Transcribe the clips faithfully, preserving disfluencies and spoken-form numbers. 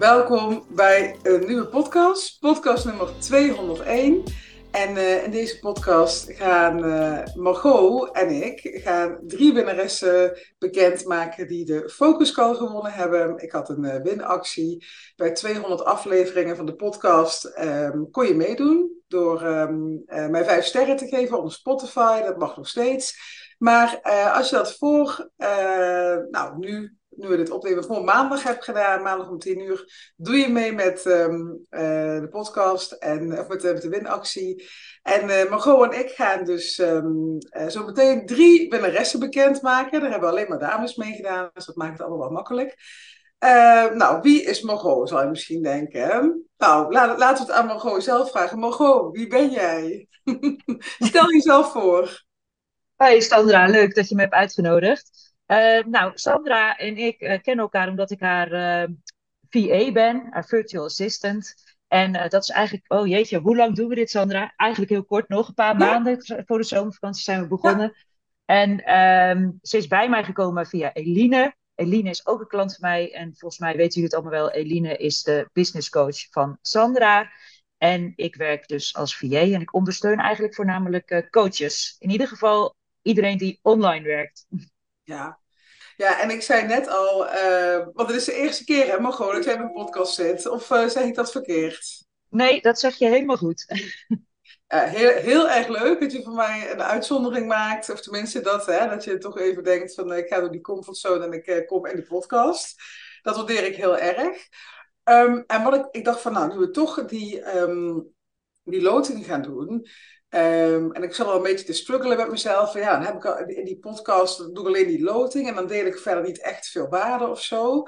Welkom bij een nieuwe podcast, podcast nummer tweehonderdéén. En uh, in deze podcast gaan uh, Margot en ik gaan drie winnaressen bekendmaken die de Focus Call gewonnen hebben. Ik had een uh, winactie. Bij tweehonderd afleveringen van de podcast um, kon je meedoen door um, uh, mij vijf sterren te geven op Spotify. Dat mag nog steeds. Maar uh, als je dat voor, uh, nou nu... nu we dit opnemen, voor maandag heb gedaan, maandag om tien uur, doe je mee met um, uh, de podcast en of met, uh, met de winactie. En uh, Margot en ik gaan dus um, uh, zo meteen drie winnaressen bekendmaken. Daar hebben we alleen maar dames mee gedaan, dus dat maakt het allemaal wel makkelijk. Uh, nou, wie is Margot, zal je misschien denken. Hè? Nou, laat, laten we het aan Margot zelf vragen. Margot, wie ben jij? Stel jezelf voor. Hoi Sandra, leuk dat je me hebt uitgenodigd. Uh, nou, Sandra en ik uh, kennen elkaar omdat ik haar uh, V A ben, haar virtual assistant. En uh, dat is eigenlijk, oh jeetje, hoe lang doen we dit, Sandra? Eigenlijk heel kort nog, een paar Ja, maanden voor de zomervakantie zijn we ja. begonnen. En um, ze is bij mij gekomen via Eline. Eline is ook een klant van mij en volgens mij weten jullie het allemaal wel. Eline is de business coach van Sandra. En ik werk dus als V A en ik ondersteun eigenlijk voornamelijk uh, coaches. In ieder geval iedereen die online werkt. Ja. Ja, en ik zei net al, uh, want het is de eerste keer, hè, Margot, dat jij in een podcast zit. Of uh, zeg ik dat verkeerd? Nee, dat zeg je helemaal goed. Uh, heel, heel erg leuk dat je voor mij een uitzondering maakt. Of tenminste dat, hè, dat je toch even denkt van, uh, ik ga door die comfortzone en ik uh, kom in de podcast. Dat waardeer ik heel erg. Um, en wat ik, ik dacht van, nou, nu we toch die, um, die loting gaan doen. Um, en ik zat al een beetje te struggelen met mezelf. Van, ja, dan heb ik al, in die podcast doe ik alleen die loting. En dan deel ik verder niet echt veel waarde of zo.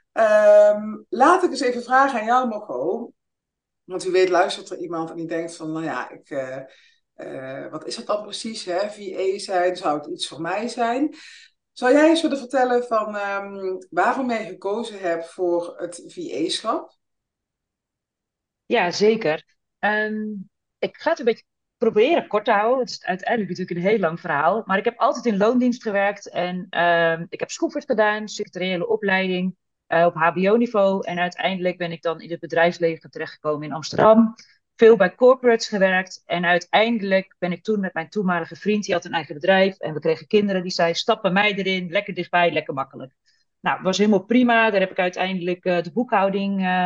Um, laat ik eens even vragen aan jou, Margot. Want u weet, luistert er iemand en die denkt van, nou ja, ik, uh, uh, wat is dat dan precies? Hè? V A zijn, zou het iets voor mij zijn? Zou jij eens willen vertellen van um, waarom jij gekozen hebt voor het V A-schap? Ja, zeker. Um, ik ga het een beetje proberen kort te houden. Het is uiteindelijk natuurlijk een heel lang verhaal. Maar ik heb altijd in loondienst gewerkt. En um, ik heb Schoefert gedaan, secretariële opleiding uh, op H B O-niveau. En uiteindelijk ben ik dan in het bedrijfsleven terechtgekomen in Amsterdam. Veel bij corporates gewerkt. En uiteindelijk ben ik toen met mijn toenmalige vriend, die had een eigen bedrijf. En we kregen kinderen, die zei, stap bij mij erin. Lekker dichtbij, lekker makkelijk. Nou, dat was helemaal prima. Daar heb ik uiteindelijk uh, de boekhouding uh,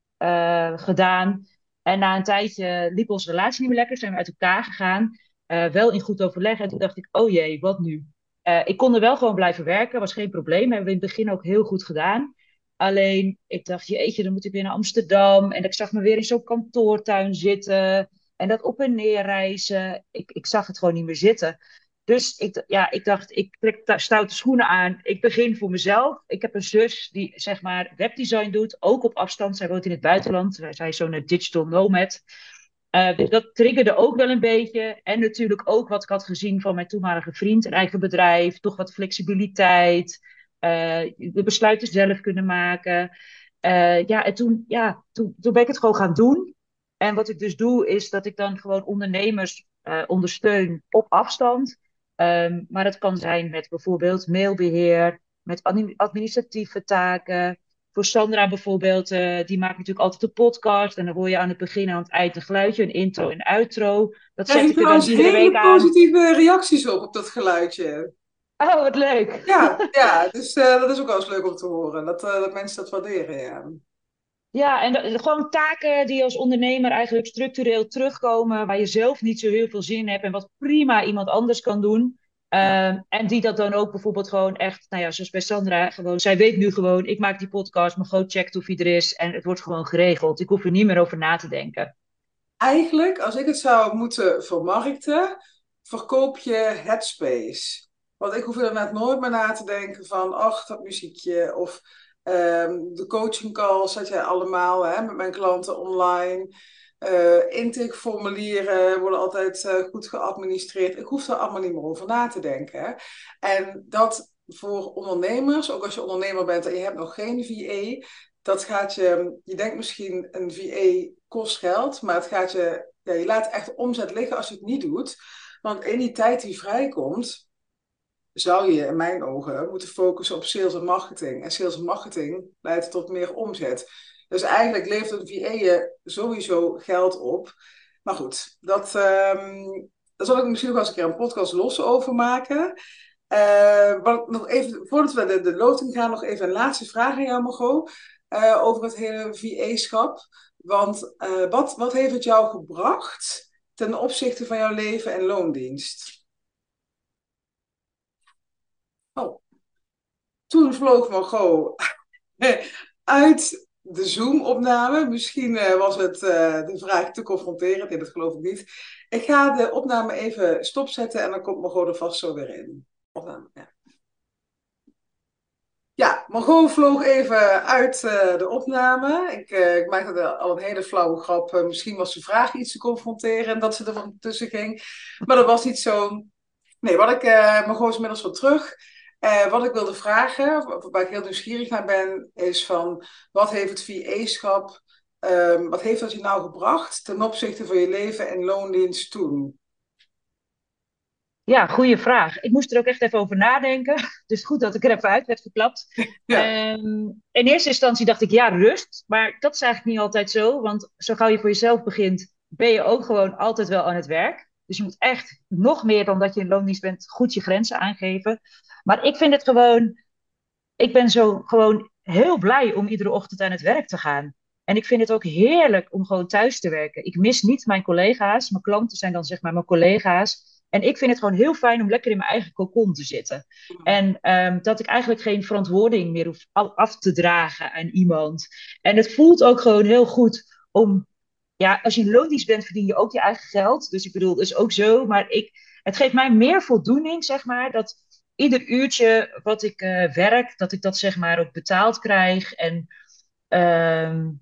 uh, gedaan. En na een tijdje liep onze relatie niet meer lekker, zijn we uit elkaar gegaan. Uh, wel in goed overleg. En toen dacht ik, oh jee, wat nu? Uh, ik kon er wel gewoon blijven werken, was geen probleem. Hebben we in het begin ook heel goed gedaan. Alleen, ik dacht, jeetje, dan moet ik weer naar Amsterdam. En ik zag me weer in zo'n kantoortuin zitten. En dat op en neer reizen. Ik, ik zag het gewoon niet meer zitten. Dus ik, ja, ik dacht, ik trek daar stoute schoenen aan. Ik begin voor mezelf. Ik heb een zus die zeg maar webdesign doet, ook op afstand. Zij woont in het buitenland. Zij is zo'n digital nomad. Uh, dus dat triggerde ook wel een beetje. En natuurlijk ook wat ik had gezien van mijn toenmalige vriend. Een eigen bedrijf, toch wat flexibiliteit. Uh, de besluiten zelf kunnen maken. Uh, ja, en toen, ja, toen, toen ben ik het gewoon gaan doen. En wat ik dus doe, is dat ik dan gewoon ondernemers uh, ondersteun op afstand. Um, maar dat kan zijn met bijvoorbeeld mailbeheer, met administratieve taken. Voor Sandra bijvoorbeeld, uh, die maakt natuurlijk altijd een podcast. En dan hoor je aan het begin en aan het eind een geluidje, een intro en outro. Dat Krijg zet je ik er dan trouwens iedere week hele aan. positieve reacties op, op dat geluidje? Oh, wat leuk. Ja, ja, dus uh, dat is ook wel eens leuk om te horen. Dat, uh, dat mensen dat waarderen, ja. Ja, en dat- gewoon taken die als ondernemer eigenlijk structureel terugkomen, waar je zelf niet zo heel veel zin in hebt en wat prima iemand anders kan doen. Ja. Ehm, en die dat dan ook bijvoorbeeld gewoon echt, nou ja, zoals bij Sandra, gewoon, zij weet nu gewoon, ik maak die podcast, maar gewoon checkt of hij er is en het wordt gewoon geregeld. Ik hoef er niet meer over na te denken. Eigenlijk, als ik het zou moeten vermarkten, verkoop je Headspace. Want ik hoef er inderdaad nooit meer na te denken van, ach, dat muziekje. Of ehm, de coaching calls, dat jij allemaal hè, met mijn klanten online. Uh, intakeformulieren worden altijd uh, goed geadministreerd. Ik hoef er allemaal niet meer over na te denken. En dat voor ondernemers, ook als je ondernemer bent en je hebt nog geen V A, dat gaat je, je denkt misschien een V A kost geld, maar het gaat je, ja, je laat echt omzet liggen als je het niet doet. Want in die tijd die vrijkomt, zou je in mijn ogen moeten focussen op sales en marketing. En sales en marketing leidt tot meer omzet. Dus eigenlijk levert een V A je sowieso geld op. Maar goed, dat, ehm, daar zal ik misschien nog wel eens een keer een podcast los over maken. Eh, wat, nog even, voordat we de, de loting gaan, nog even een laatste vraag aan jou, Margot. Eh, over het hele V A-schap. Want eh, wat, wat heeft het jou gebracht ten opzichte van jouw leven en loondienst? Oh, toen vloog Margot uit de Zoom-opname. Misschien eh, was het uh, de vraag te confronterend. Nee, dat geloof ik niet. Ik ga de opname even stopzetten en dan komt Margot er vast zo weer in. Opname, ja. Ja, Margot vloog even uit uh, de opname. Ik, uh, ik maakte al een hele flauwe grap. Uh, misschien was de vraag iets te confronteren en dat ze er van tussen ging. Maar dat was niet zo. Nee, wat ik, uh, Margot is inmiddels wel terug. Uh, wat ik wilde vragen, waar ik heel nieuwsgierig naar ben, is van wat heeft het V A-schap, um, wat heeft dat je nou gebracht ten opzichte van je leven en loondienst toen? Ja, goede vraag. Ik moest er ook echt even over nadenken. Dus goed dat ik er even uit werd geklapt. Ja, Um, in eerste instantie dacht ik, ja, rust. Maar dat is eigenlijk niet altijd zo. Want zo gauw je voor jezelf begint, ben je ook gewoon altijd wel aan het werk. Dus je moet echt nog meer dan dat je in loondienst bent, goed je grenzen aangeven. Maar ik vind het gewoon, ik ben zo gewoon heel blij om iedere ochtend aan het werk te gaan. En ik vind het ook heerlijk om gewoon thuis te werken. Ik mis niet mijn collega's. Mijn klanten zijn dan zeg maar mijn collega's. En ik vind het gewoon heel fijn om lekker in mijn eigen cocon te zitten. En um, dat ik eigenlijk geen verantwoording meer hoef af te dragen aan iemand. En het voelt ook gewoon heel goed om... Ja, als je in loondienst bent, verdien je ook je eigen geld. Dus ik bedoel, dat is ook zo. Maar ik, het geeft mij meer voldoening, zeg maar, dat ieder uurtje wat ik uh, werk, dat ik dat zeg maar ook betaald krijg. En um,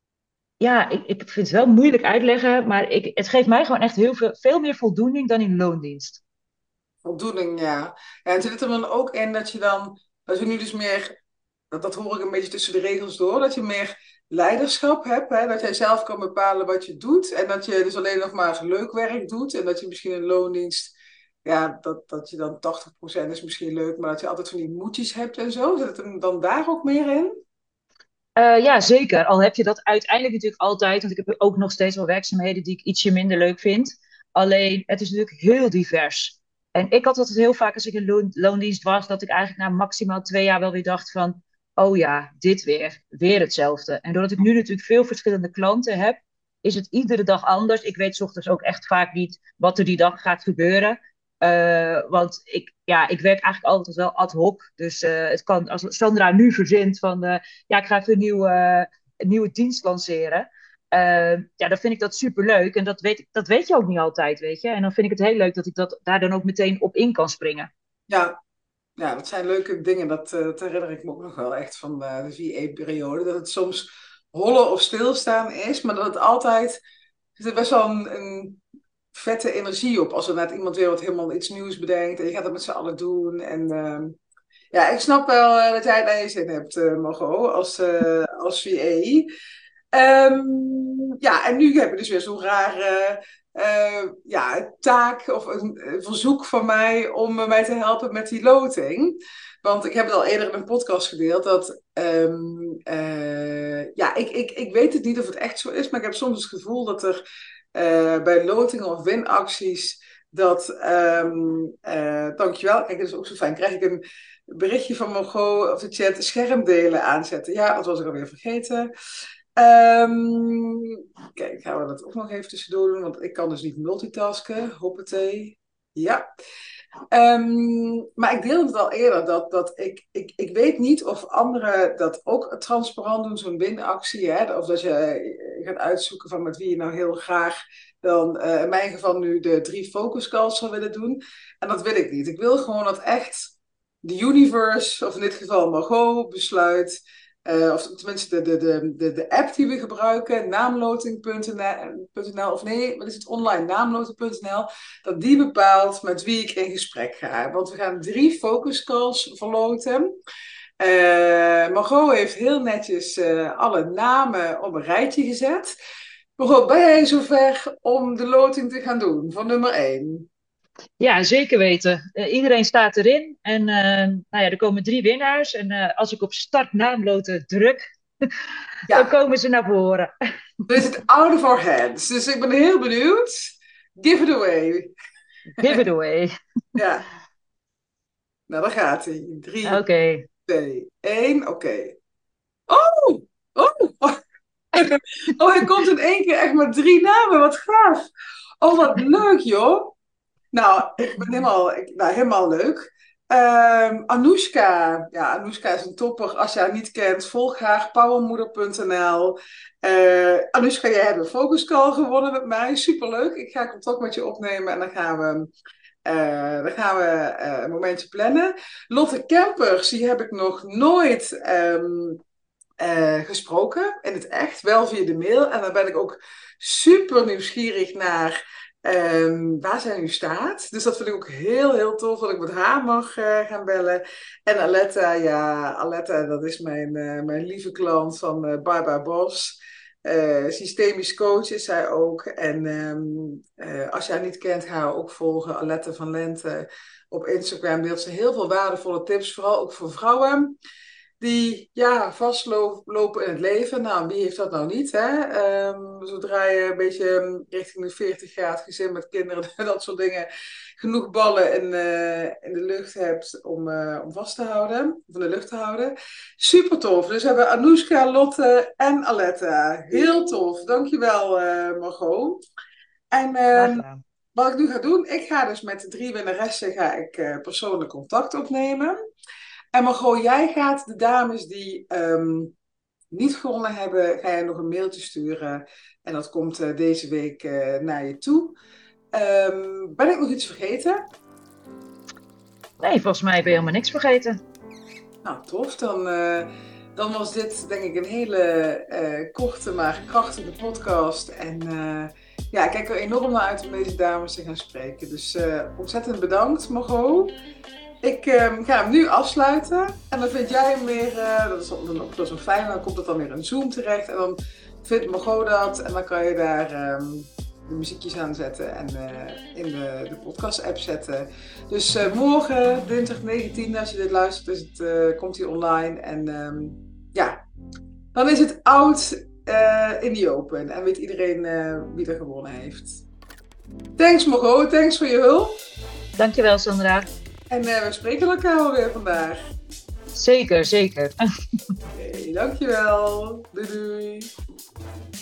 ja, ik, ik vind het wel moeilijk uitleggen, maar ik, het geeft mij gewoon echt heel veel, veel meer voldoening dan in loondienst. voldoening, ja. Ja, en zit het er dan ook in dat je dan, dat je nu dus meer, dat, dat hoor ik een beetje tussen de regels door, dat je meer leiderschap hebt, hè? Dat jij zelf kan bepalen wat je doet en dat je dus alleen nog maar leuk werk doet en dat je misschien een loondienst, ja, dat, dat je dan tachtig procent is misschien leuk, maar dat je altijd van die moedjes hebt en zo. Zit het er dan daar ook meer in? Uh, ja, zeker. Al heb je dat uiteindelijk natuurlijk altijd, want ik heb ook nog steeds wel werkzaamheden die ik ietsje minder leuk vind. Alleen, het is natuurlijk heel divers. En ik had altijd heel vaak als ik in loon, loondienst was, dat ik eigenlijk na maximaal twee jaar wel weer dacht van, oh ja, dit weer, weer hetzelfde. En doordat ik nu natuurlijk veel verschillende klanten heb, is het iedere dag anders. Ik weet 's ochtends ook echt vaak niet wat er die dag gaat gebeuren. Uh, want ik, ja, ik werk eigenlijk altijd wel ad hoc. Dus uh, het kan, als Sandra nu verzint van, uh, ja, ik ga even een nieuwe, een nieuwe dienst lanceren. Uh, ja, dan vind ik dat superleuk. En dat weet, ik- dat weet je ook niet altijd, weet je. En dan vind ik het heel leuk dat ik dat, daar dan ook meteen op in kan springen. Ja, ja, dat zijn leuke dingen. Dat, eh, dat herinner ik me ook nog wel echt van eh, de V A-periode. Dat het soms hollen of stilstaan is, maar dat het altijd... Er zit best wel een, een vette energie op. Als er net iemand weer wat helemaal iets nieuws bedenkt en je gaat het met z'n allen doen. En ehm, ja, ik snap wel eh, dat jij daar je zin hebt, eh, Margot, als, eh, als V A. Ehm, ja, en nu heb je dus weer zo'n rare eh, ja, taak of een, een verzoek van mij om eh, mij te helpen met die loting. Want ik heb het al eerder in een podcast gedeeld dat, ehm, eh, ja, ik, ik, ik weet het niet of het echt zo is, maar ik heb soms het gevoel dat er eh, bij lotingen of winacties dat, ehm eh, dankjewel, kijk, dat is ook zo fijn, krijg ik een berichtje van Margot of de chat, schermdelen aanzetten. Ja, dat was ik alweer vergeten. Um, kijk, gaan we dat ook nog even tussendoor doen, want ik kan dus niet multitasken. Hoppatee. Ja. Um, maar ik deelde het al eerder, dat, dat ik, ik, ik weet niet of anderen dat ook transparant doen, zo'n winactie. Hè? Of dat je gaat uitzoeken van met wie je nou heel graag dan, uh, in mijn geval nu, de drie focus calls zou willen doen. En dat wil ik niet. Ik wil gewoon dat echt de universe, of in dit geval Margot, besluit... Uh, of tenminste de, de, de, de app die we gebruiken, naamloting punt n l, of nee, wat is het, online, naamloting punt n l, dat die bepaalt met wie ik in gesprek ga. Want we gaan drie focus calls verloten. Uh, Margot heeft heel netjes uh, alle namen op een rijtje gezet. Margot, ben jij zover om de loting te gaan doen van nummer één? Ja, zeker weten. Uh, iedereen staat erin. En uh, nou ja, er komen drie winnaars. En uh, als ik op start naamloten druk, Dan Ja, komen ze naar voren. dan is het out of our hands. Dus ik ben heel benieuwd. Give it away. Give it away. Ja, nou daar gaat hij. Drie, Oké. twee, één. Oké. Oh! Oh! Oh, hij komt in één keer echt met drie namen. Wat gaaf. Oh, wat leuk, joh. Nou, ik ben helemaal, ik, nou, helemaal leuk. Ehm Anoushka. Ja, Anoushka is een topper. Als je haar niet kent, volg haar. powermoeder punt n l. Eh Anoushka, jij hebt een focus call gewonnen met mij. Superleuk. Ik ga contact met je opnemen en dan gaan we, eh, dan gaan we eh, een momentje plannen. Lotte Kempers, die heb ik nog nooit ehm, eh, gesproken in het echt, wel via de mail. En dan ben ik ook super nieuwsgierig naar ehm, waar zij nu staat. Dus dat vind ik ook heel, heel tof dat ik met haar mag eh, gaan bellen. En Aletta, ja, Aletta, dat is mijn, eh, mijn lieve klant van eh Bye Bos. Eh, systemisch coach is zij ook. En ehm, eh, als je haar niet kent, ga haar ook volgen. Aletta van Lente op Instagram deelt ze heel veel waardevolle tips, vooral ook voor vrouwen die ja, vastlopen in het leven. Nou, wie heeft dat nou niet? Hè? Ehm, zodra je een beetje richting de veertig gaat, gezin met kinderen, dat soort dingen, genoeg ballen in, eh, in de lucht hebt om, eh, om vast te houden, of in de lucht te houden. Super tof. Dus we hebben Anoushka, Lotte en Aletta. Heel tof. Dankjewel, eh Margot. En Graag ehm, gedaan. wat ik nu ga doen, ik ga dus met de drie winnaressen ga ik, eh, persoonlijk contact opnemen. En Margot, jij gaat de dames die ehm, niet gewonnen hebben, ga je nog een mailtje sturen. En dat komt eh, deze week eh, naar je toe. Ehm, ben ik nog iets vergeten? Nee, volgens mij heb je helemaal niks vergeten. Nou, tof. Dan, eh, dan was dit denk ik een hele eh, korte, maar krachtige podcast. En eh, ja, ik kijk er enorm naar uit om deze dames te gaan spreken. Dus eh, ontzettend bedankt, Margot. Ik ehm, ga hem nu afsluiten. En dan vind jij hem weer, eh, dat is dan ook dat is wel fijn, dan komt het dan weer in Zoom terecht. En dan vindt Margot dat. En dan kan je daar ehm, de muziekjes aan zetten en eh, in de, de podcast-app zetten. Dus eh, morgen, dinsdag negentien, als je dit luistert, is het, eh, komt hij online. En ehm, ja, dan is het oud eh, in the open. En weet iedereen eh, wie er gewonnen heeft. Thanks Margot, thanks voor je hulp. Dankjewel, Sandra. En eh, we spreken elkaar alweer vandaag. Zeker, zeker. Oké, dankjewel. Doei doei.